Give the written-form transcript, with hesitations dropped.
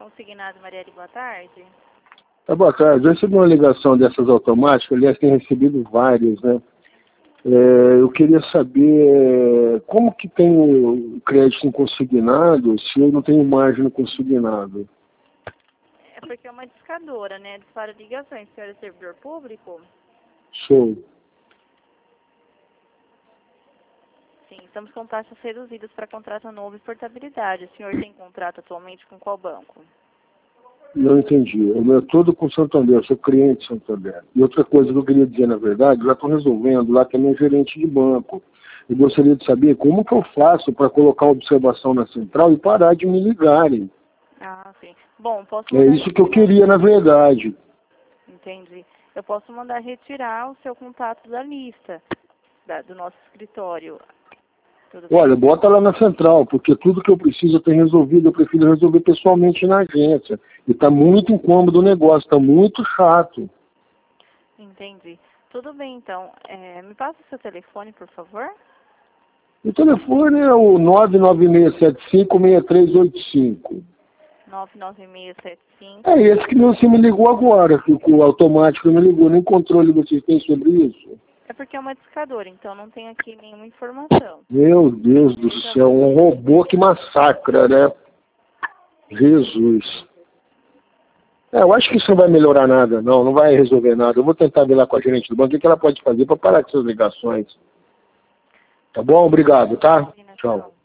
Consignado Marielle, boa tarde. Boa tarde. Eu recebi uma ligação dessas automáticas, aliás, tenho recebido várias, né? Eu queria saber como que tem o crédito em consignado se eu não tenho margem no consignado. É porque é uma discadora, né? Dispara ligações. O senhor é servidor público? Sou. Sim, estamos com taxas reduzidas para contrato novo e portabilidade. O senhor tem contrato atualmente com qual banco? Não entendi. Eu é todo com Santander, eu sou cliente de Santander. E outra coisa que eu queria dizer, na verdade, já estou resolvendo lá que é meu gerente de banco. Eu gostaria de saber como que eu faço para colocar observação na central e parar de me ligarem. Ah, sim. Bom, posso É mandar... isso que eu queria, na verdade. Entendi. Eu posso mandar retirar o seu contato da lista do nosso escritório. Tudo bem? Olha, bota lá na central, porque tudo que eu preciso eu tenho resolvido, eu prefiro resolver pessoalmente na agência. E está muito incômodo o negócio, está muito chato. Entendi. Tudo bem, então. Me passa o seu telefone, por favor. O telefone é o 996756385. 99675. É esse que você me ligou agora, que o automático me ligou. Nem controle vocês têm sobre isso? É porque é uma discadora, então não tem aqui nenhuma informação. Meu Deus do céu, um robô que massacra, né? Jesus. Eu acho que isso não vai melhorar nada, não vai resolver nada. Eu vou tentar ver lá com a gerente do banco o que ela pode fazer para parar com essas ligações. Tá bom? Obrigado, tá? Tchau.